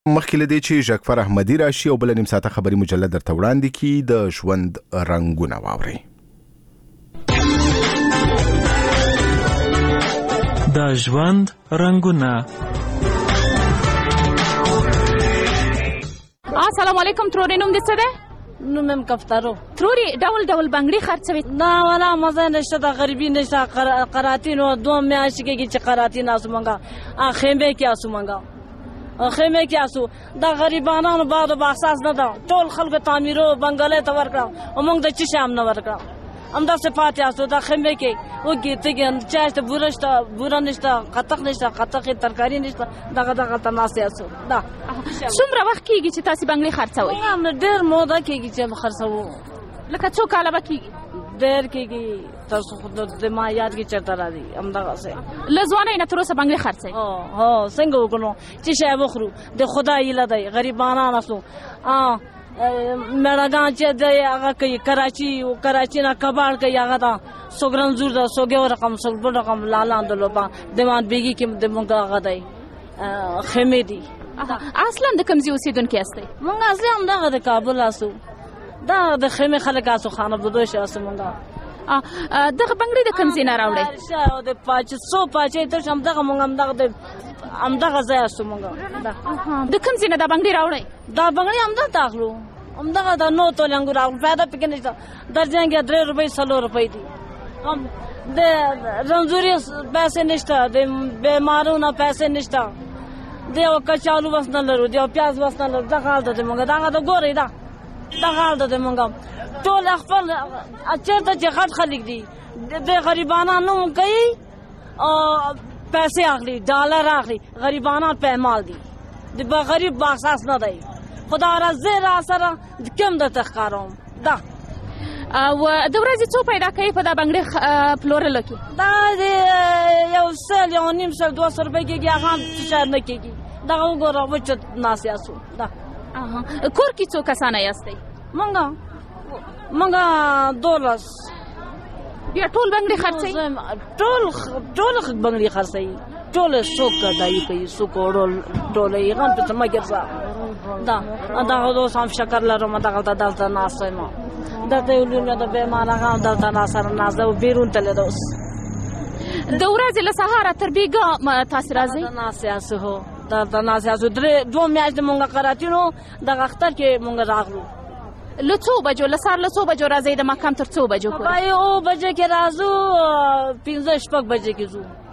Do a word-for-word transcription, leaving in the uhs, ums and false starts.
مخکې له دې چې ژغفر احمدي راشي او بل نیم ساعته خبري مجله درته وړاندې کی د ژوند رنگونه واوري. د ژوند رنگونه. السلام علیکم. تروري نوم دې څه دی؟ نوم مې کفترو. تروري ډول ډول بنګړي خرڅوي؟ دا ولا مزه نشته، د غریبي نشته. قراتین او دوه میاشتې کېږي چې قراتین اسو منګه خیمه کې اسو منګه خیمه کې اسو د غریبانو بعد احساس نه ده. ټول خلکو تعمیرو بنگلې ته ورکړه او موږ د چی شام نه ورکړه. امدا صفات اسو د خیمه کې وګي ته چاشته بورشته بورا نشته، قطق نشته، قطق ترکاری نشته، دغه دغه تناسي اسو. دا څومره وخت کېږي چې تاسو بنگړي خرڅوي؟ هم ډېر موده کېږي چې خرڅو. لکه څو کاله به کېږي؟ ډېر کېږي. تاسو خو د ما یاد کې چرته راځي همدغه څه له ځوانۍ نه تر اوسه بنګړي خرڅوي؟ هو هو څنګه وکړو چې شی وخورو د خدای هیله دی. غریبانان اسو مړګان چې د هغه کوي کراچي او کراچي نه کباړ کوي هغه دا سوګرن زور دا سوګو رقم سوګ رقم لالاند لوبا دیوان بیگی کې د مونږ هغه دی خیمه دی. اصلا د کوم ځای اوسیدونکي یاستئ؟ مونږ اصلي همدغه د کابل اسو. دا د خیمه خلک اسو خانه بدوش اسو. مونږه دغه بنګړي د کوم ځای نه راوړئ؟ د پاچ سو پاچې تر همدغه مونږ همدغه د همدغه ځای اسو. مونږه د کوم ځای نه دا بنګړي راوړئ؟ دا بنګړي همدغه تاخلو. همدغه د نو تول انګور راغلو. پیدا پکې نشته. درځنګ درې روپۍ څلور روپۍ دي. هم د رنځوري پیسې نشته، د بیمارونو پیسې نشته، د یو کچالو وس نه لرو، د یو پیاز وس نه لرو. دغه حال ده مونږ. دغه د ګورئ دا دغه حال ده مونږ. ټول خپل چېرته چې غټ خلک دي د غریبانو کوي او پیسې اخلي، ډالر اخلي. غریبانان پېمال دي، د غریب باحساس نه دی. خدا را زه را سره کوم درته ښکاروم. دا او د ورځې څو پیدا کوي په دا بنګړي پلورلو کې؟ دا د یو سل یو نیم سل دوه سوه روپۍ کېږي. هغه هم شاید نه کېږي. دغه وګوره وچه ناست یاستو. دا کور کې څو کسانه یاستئ؟ مونږه مونږه دولس. بیا ټول بنګړي خرڅوي؟ ټول ټول بنګړي خرڅوي. ټول څوک کډایي کوي، څوک ډول ډولې غن په سم کې ځه. دا دا اوس هم شکر لرم. دغه دلته ناست یم. دلته ولونه د بیمار هغه دلته ناست ناست او بیرون تل دوس. د ورځې له سهاره تر بیګا تاسو راځئ؟ ناست یاسو. هو دلته ناست یاسو. درې دوه میاشتې مونږ قراتینو دغه اختر کې مونږ راغلو. له څو بجو له سهار له څو بجو راځئ د ماښام تر څو بجو پورې؟ او بجې کې راځو، پنځه شپږ بجې کې ځو.